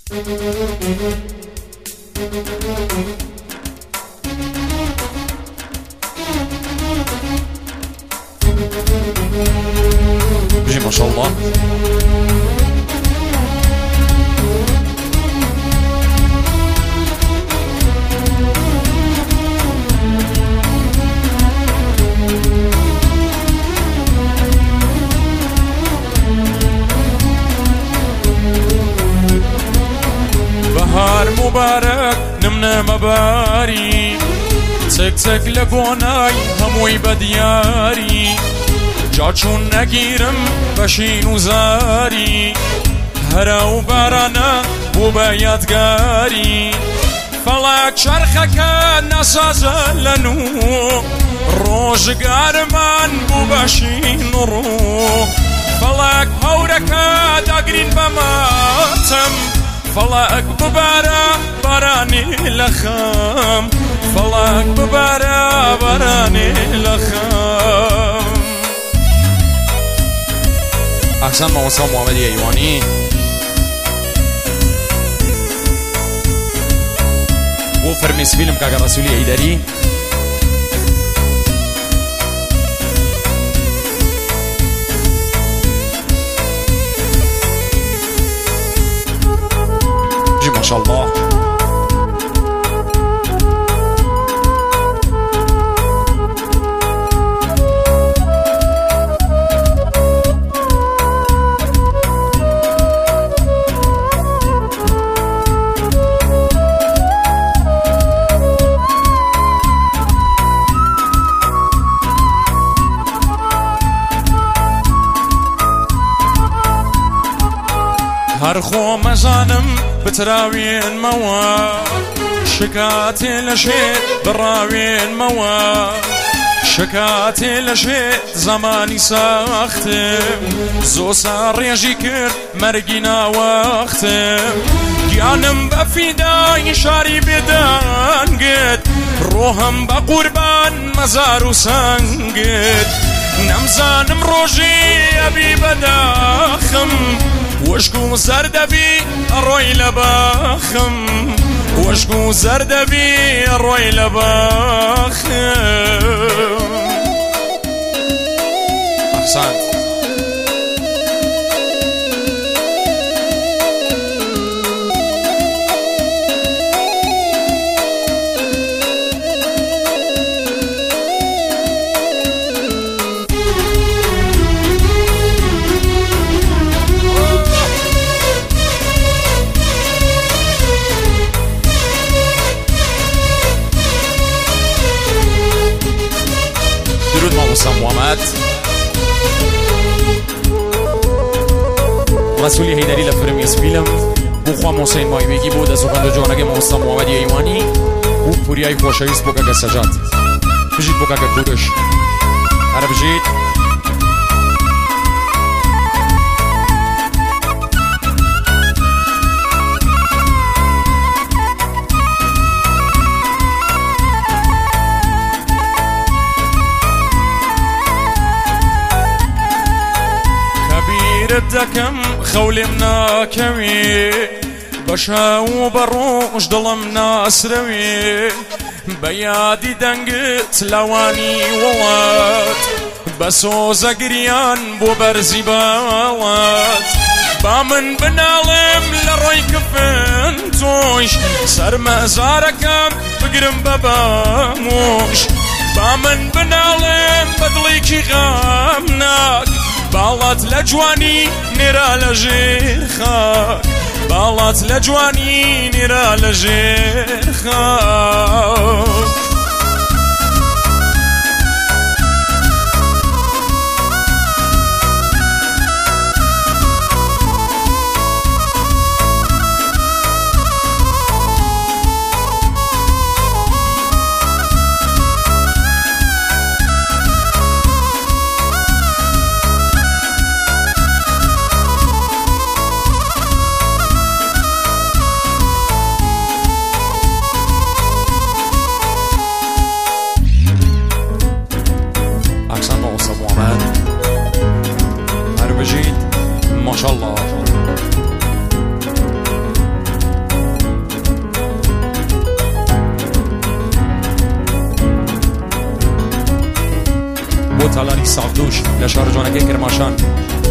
بجي ما شاء الله. بهار مبارك نمنا مباري تك تك لقوناي هموي بدياري جاچون نگیرم بشین و زاری هرا و بارانا بو بیادگاری فلک چرخک نسازه لنو روزگارمان بو بشین رو فلک هورک داگرین بماتم فلک ببارا بارانی لخم فلک ببارا بارانی لخم. احسن موسى محمد ایوانی. و فرمیس فیلم که رسولی ایداری. جی ما شاء الله. هر خو مزانم بتراوين موا شكاتي لشيت براوين موا شكاتي لشيت زماني ساختم زو صار يجيكر مرقنا واختم جانم بفداي شاري بدان قد روهم بقربان مزار وسنقد نمزانم روجي أبي بداخم وشكو زردبي الروي لباخم وشكو زردبي الروي لباخم. احسنت. محمد رسولی هیدری لفرمیز فیلم بخوا حسین مایی بگی بود از اخوند جانگ موسا محمد ایوانی و پوریای خوشایست بکا که سجاد بجید بکا که کودش هره بجید دكم خولي مناكوي بشاو بروش ظلم ناسروي بيادي دنقت لواني ووات بسوز قريان بو برزي باوات بامن بنالم لروي كفنتوش سر مزاركم بقرم بباموش بامن بنالم بدليكي غامناك بالات لجواني نرى لجير خاك بالات لجواني نرى لجير خاك. تالانی ساغدوش لە شار جوانەکەی کرماشان